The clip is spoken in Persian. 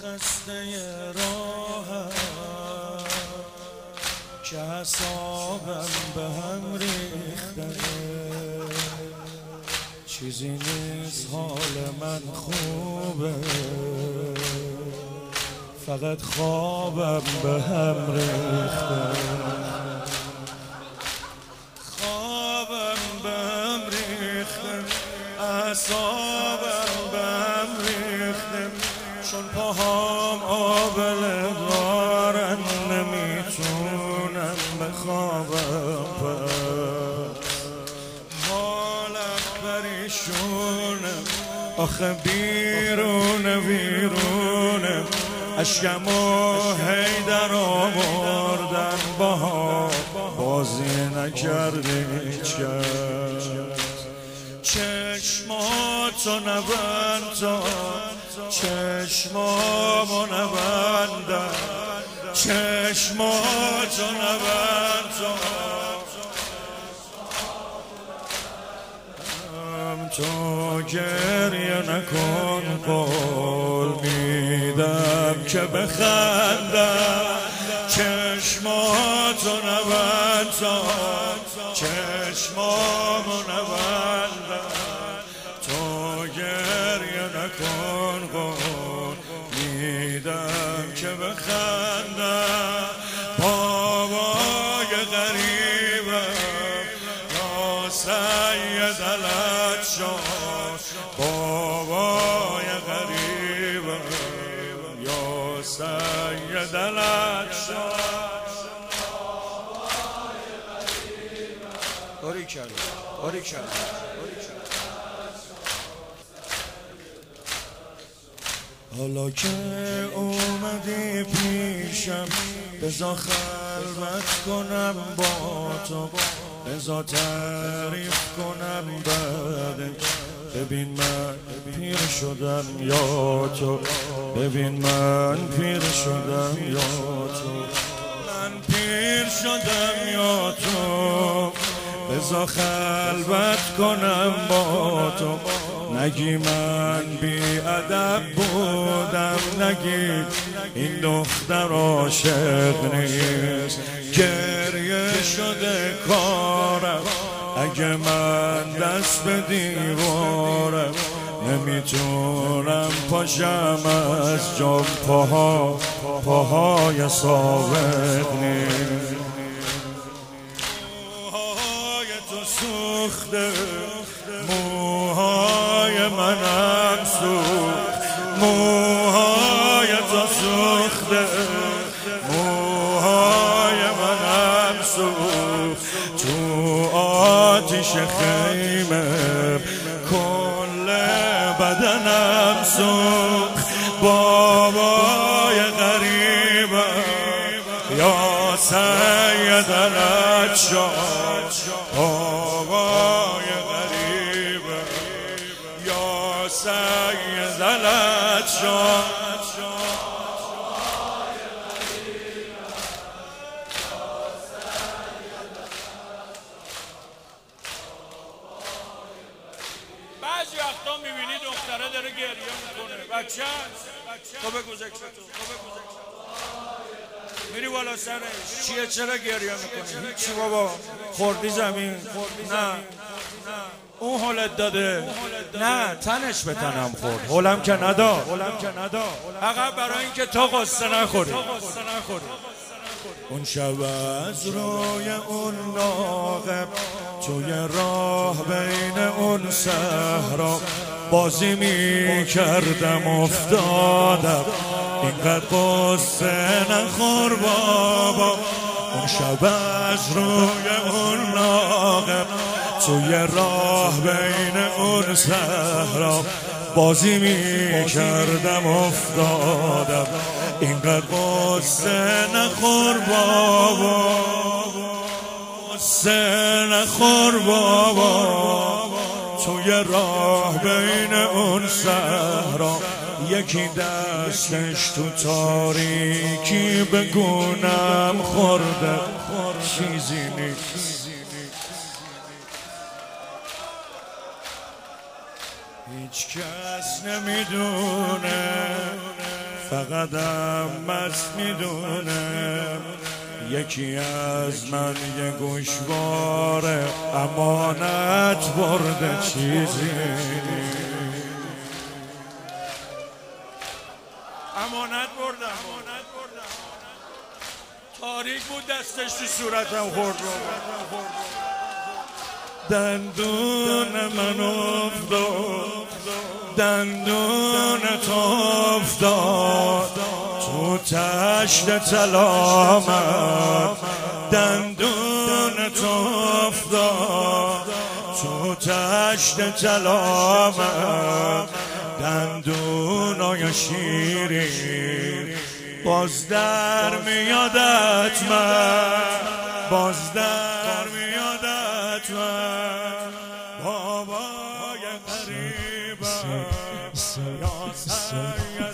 خسته راهم که اعصابم به هم ریخته، چیزی نیست حال من خوبه، فقط خوابم به هم ریخته، خوابم به هم ریخته، اعصابم به هم ریخته، چون پاهام آبله دارن نمیتونم بخوابم، حالم پریشونم، آخه بیرونه اشکمو هی در آوردن باها بازی نکرده هیچ کس، چشماتو نبند تا چشمامو نبندم، چشماتو نبند تا تو گریه نکن، قول میدم که بخندم، چشماتو نبند تا چشمامو نبندم، تو گریه نکن، قول میدم که بخندم، بابای غریبم یا سید العطشان، بابای غریبم یا سید العطشان. باریکلا حالا که اومدی پیشم بذار خلوت کنم با تو، بذار تعریف کنم بعدش، ببین من پیر شدم یا تو، ببین من پیر شدم یا تو، من پیر شدم یا تو، بذار خلوت کنم با تو، نگی من بی ادب بودم، نگی این دختر عاشق نیست، گریه شده کارم اگه من دست به دیوارم، نمیتونم پاشم از جام، پاهای ثابت نیست، موهای تو سوخته، موهای منم سوخت، موهای تو سوخته، موهای منم سوخت، تو آتیش خیمه کل بدنم سوخت، بابای غریبم یا سید العطشان، بابای غریبم یا سید العطشان. بعضی وقتا میبینی دختره داره گریه میکنه، بچه تو بگو ذکرتو، میری بالا سرش، چیه چرا گریه میکنی؟ هیچی بابا، خوردی زمین؟ نه اون حالت داده، نه تنش به تنم خورد، حالم که نداد، فقط برای اینکه تو قصه نخوری. اون شب از روی اون ناقه توی راه بین اون صحرا بازی میکردم افتادم، اینقدر قصه نخور بابا. اون شب از روی اون ناقه توی راه بین اون صحرا بازی میکردم افتادم، اینقدر قصه نخور بابا، قصه نخور بابا. توی راه بین اون صحرا یکی دستش تو تاریکی به گونم خورده، چیزی نیست، هیچ کس نمیدونه فقطم مست میدونم یکی از من یه گوشواره امانت برده چیزی امانت بردم تاریک بود دستش تو صورتم خورد دندون من افتاد دندون تو افتاد تو تشت طلامت دندون تو افتاد تو تشت طلامت دندونای شیرین باز در میادت من باز در میادت من بابای قریبم یا سید